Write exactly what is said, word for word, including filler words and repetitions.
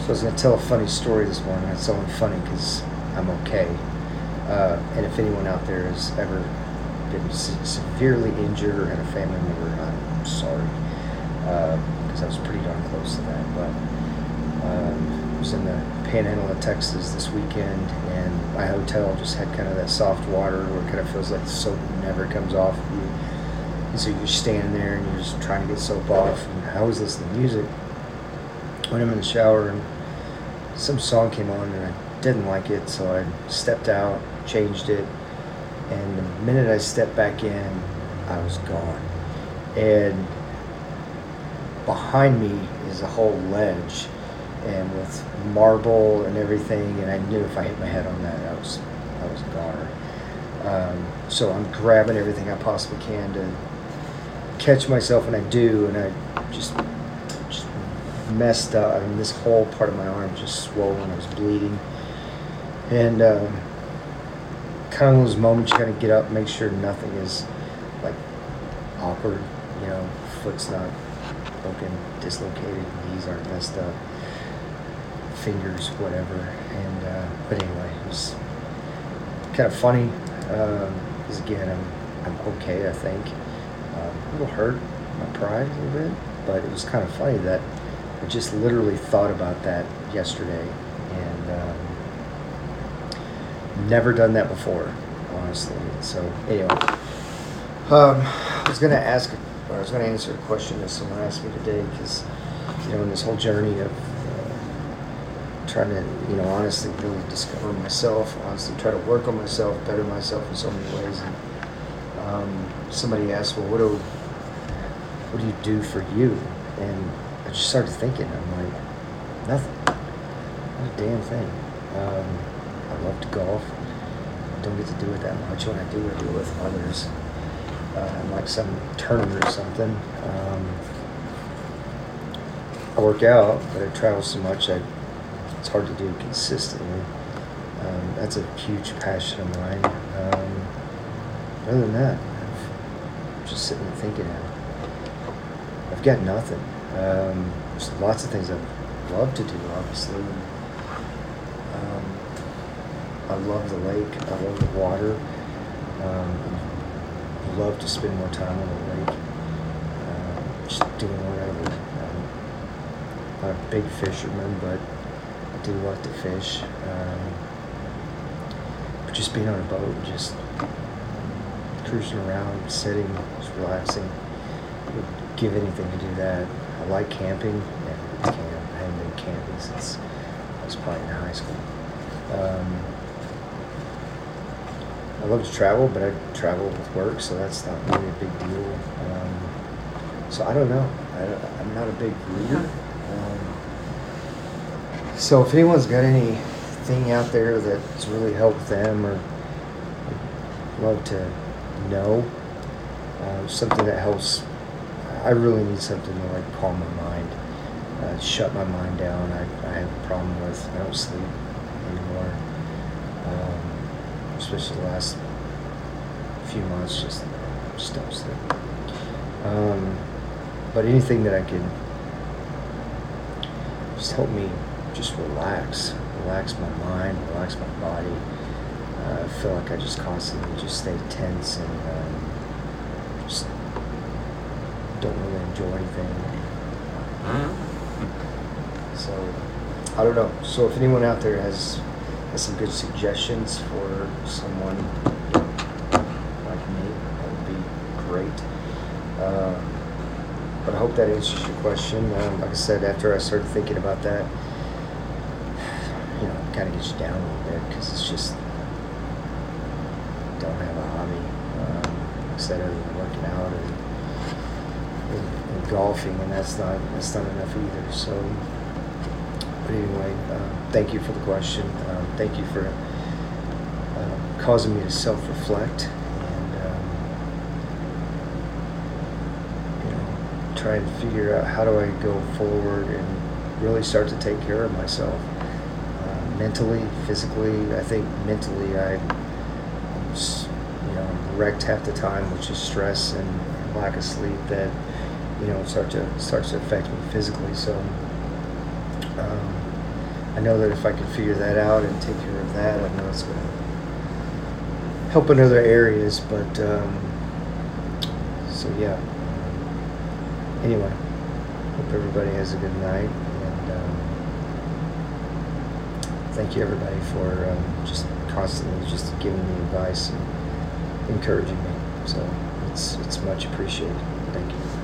So I was going to tell a funny story this morning. It's only funny because I'm okay. Uh, and if anyone out there has ever been se- severely injured or had a family member, I'm sorry. Because uh, I was pretty darn close to that. But um, I was in the panhandle of Texas this weekend, and my hotel just had kind of that soft water where it kind of feels like the soap never comes off of you. And so you're standing there and you're just trying to get soap off. And I was listening to music when I'm in the shower, and some song came on and I didn't like it, so I stepped out, changed it, and the minute I stepped back in, I was gone. And behind me is a whole ledge, and with marble and everything, and I knew if I hit my head on that, I was I was a goner. Um, so I'm grabbing everything I possibly can to catch myself, and I do, and I just just messed up. I mean, this whole part of my arm just swollen. I was bleeding, and um, kind of those moments you kind of get up, make sure nothing is like awkward. You know, foot's not broken, dislocated, knees aren't messed up, fingers, whatever. And uh, but anyway, it was kind of funny because um, again, I'm I'm okay. I think um, a little hurt, my pride a little bit, but it was kind of funny that I just literally thought about that yesterday, and um, never done that before, honestly. So anyway, um, I was gonna ask, or I was gonna answer a question that someone asked me today, because you know, in this whole journey of uh, trying to, you know, honestly really discover myself, honestly try to work on myself, better myself in so many ways. And um, somebody asked, well, what do what do you do for you? And I just started thinking, I'm like, nothing, not a damn thing. Um, I love to golf. I don't get to do it that much. When I do, I do it with others. Uh, in like some tournament or something. Um, I work out, but I travel so much that it's hard to do consistently. Um, that's a huge passion of mine. Um, other than that, I'm just sitting and thinking, I've got nothing. Um, there's lots of things I'd love to do, obviously. Um, I love the lake. I love the water. Um, I love to spend more time on the lake, uh, just doing whatever. Um, I'm not a big fisherman, but I do like to fish. Um, but just being on a boat and just cruising around, sitting, just relaxing, I would give anything to do that. I like camping. Never been to camp. I haven't been camping since I was probably in high school. Um, I love to travel, but I travel with work, so that's not really a big deal. Um, so I don't know. I, I'm not a big reader. Um, so if anyone's got anything out there that's really helped them, or I'd love to know, uh, something that helps. I really need something to like calm my mind, uh, shut my mind down. I, I have a problem with, I don't sleep anymore. Um, especially the last few months, just, just don't sleep. Um, but anything that I can just help me just relax, relax my mind, relax my body. Uh, I feel like I just constantly just stay tense and um, just don't really enjoy anything. So, I don't know. So if anyone out there has has some good suggestions for someone, you know, like me, that would be great. Um, but I hope that answers your question. Um, like I said, after I started thinking about that, you know, it kind of gets you down a little bit, because it's just, don't have a hobby. Um, like I said, other than working out and, and, and golfing, and that's not that's not enough either. So. But anyway, uh, thank you for the question. Um, thank you for uh, causing me to self-reflect and um, you know, try and figure out how do I go forward and really start to take care of myself, uh, mentally, physically. I think mentally, I, I'm s- you know, I'm wrecked half the time, which is stress and, and lack of sleep that you know start to starts to affect me physically. So. Um, I know that if I can figure that out and take care of that, I know it's going to help in other areas. But um, so yeah. Anyway, hope everybody has a good night, and um, thank you everybody for um, just constantly just giving me advice and encouraging me. So it's it's much appreciated. Thank you.